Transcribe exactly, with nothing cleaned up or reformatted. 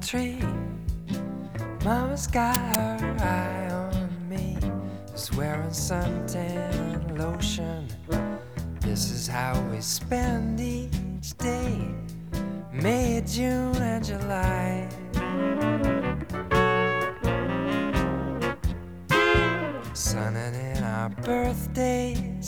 tree. Mama's got her eye on me, just wearing suntan lotion. This is how we spend each day, May, June, and July. Sunning in our birthdays,